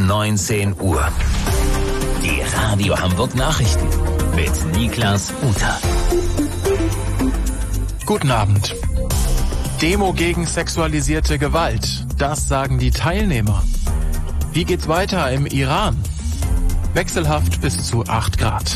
19 Uhr. Die Radio Hamburg Nachrichten mit Niklas Uter. Guten Abend. Demo gegen sexualisierte Gewalt. Das sagen die Teilnehmer. Wie geht's weiter im Iran? Wechselhaft bis zu 8 Grad.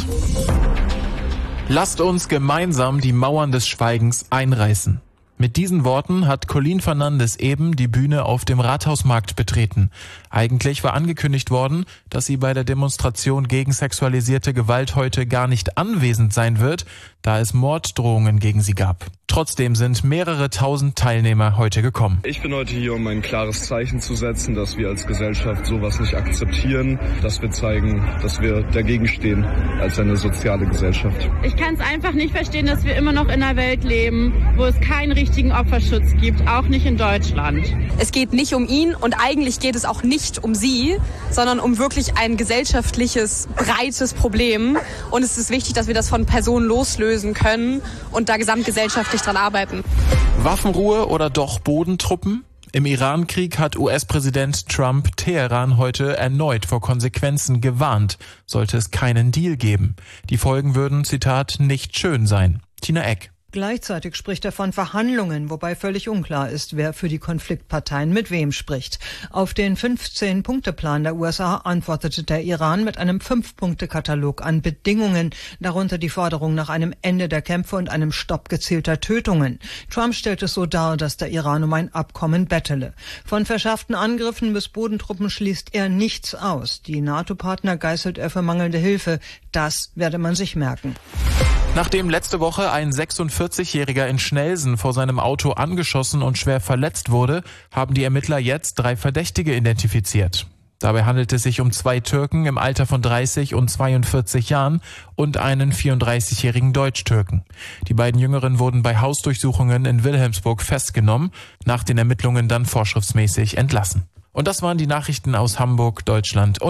Lasst uns gemeinsam die Mauern des Schweigens einreißen. Mit diesen Worten hat Colin Fernandes eben die Bühne auf dem Rathausmarkt betreten. Eigentlich war angekündigt worden, dass sie bei der Demonstration gegen sexualisierte Gewalt heute gar nicht anwesend sein wird, da es Morddrohungen gegen sie gab. Trotzdem sind mehrere tausend Teilnehmer heute gekommen. Ich bin heute hier, um ein klares Zeichen zu setzen, dass wir als Gesellschaft sowas nicht akzeptieren, dass wir zeigen, dass wir dagegen stehen als eine soziale Gesellschaft. Ich kann es einfach nicht verstehen, dass wir immer noch in einer Welt leben, wo es keinen richtigen Opferschutz gibt, auch nicht in Deutschland. Es geht nicht um ihn und eigentlich geht es auch nicht um sie, sondern um wirklich ein gesellschaftliches, breites Problem. Und es ist wichtig, dass wir das von Personen loslösen können und da gesamtgesellschaftlich dran arbeiten. Waffenruhe oder doch Bodentruppen? Im Iran-Krieg hat US-Präsident Trump Teheran heute erneut vor Konsequenzen gewarnt, sollte es keinen Deal geben. Die Folgen würden, Zitat, nicht schön sein. Tina Eck. Gleichzeitig spricht er von Verhandlungen, wobei völlig unklar ist, wer für die Konfliktparteien mit wem spricht. Auf den 15-Punkte-Plan der USA antwortete der Iran mit einem 5-Punkte-Katalog an Bedingungen, darunter die Forderung nach einem Ende der Kämpfe und einem Stopp gezielter Tötungen. Trump stellt es so dar, dass der Iran um ein Abkommen bettele. Von verschärften Angriffen bis Bodentruppen schließt er nichts aus. Die NATO-Partner geißelt er für mangelnde Hilfe. Das werde man sich merken. Nachdem letzte Woche ein 46-Jähriger in Schnelsen vor seinem Auto angeschossen und schwer verletzt wurde, haben die Ermittler jetzt 3 Verdächtige identifiziert. Dabei handelt es sich um 2 Türken im Alter von 30 und 42 Jahren und einen 34-jährigen Deutsch-Türken. Die beiden Jüngeren wurden bei Hausdurchsuchungen in Wilhelmsburg festgenommen, nach den Ermittlungen dann vorschriftsmäßig entlassen. Und das waren die Nachrichten aus Hamburg, Deutschland und